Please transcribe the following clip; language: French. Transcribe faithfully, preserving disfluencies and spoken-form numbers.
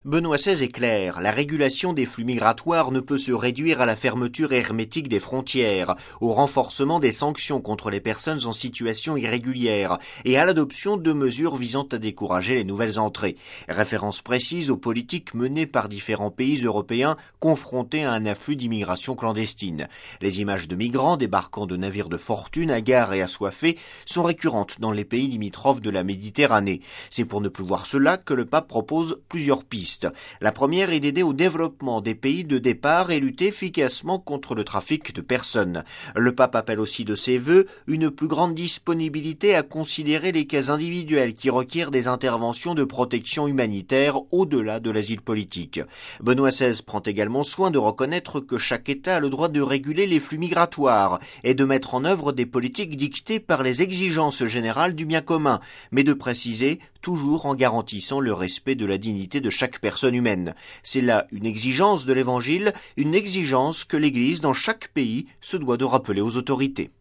Benoît seize est clair, la régulation des flux migratoires ne peut se réduire à la fermeture hermétique des frontières, au renforcement des sanctions contre les personnes en situation irrégulière et à l'adoption de mesures visant à décourager les nouvelles entrées. Référence précise aux politiques menées par différents pays européens confrontés à un afflux d'immigration clandestine. Les images de migrants débarquant de navires de fortune, hagards et assoiffés sont récurrentes dans les pays limitrophes de la Méditerranée. C'est pour ne plus voir cela que le pape propose plusieurs pistes. La première est d'aider au développement des pays de départ et lutter efficacement contre le trafic de personnes. Le pape appelle aussi de ses vœux une plus grande disponibilité à considérer les cas individuels qui requièrent des interventions de protection humanitaire au-delà de l'asile politique. Benoît seize prend également soin de reconnaître que chaque État a le droit de réguler les flux migratoires et de mettre en œuvre des politiques dictées par les exigences générales du bien commun, mais de préciser toujours en garantissant le respect de la dignité de chaque personne humaine. C'est là une exigence de l'Évangile, une exigence que l'Église dans chaque pays se doit de rappeler aux autorités.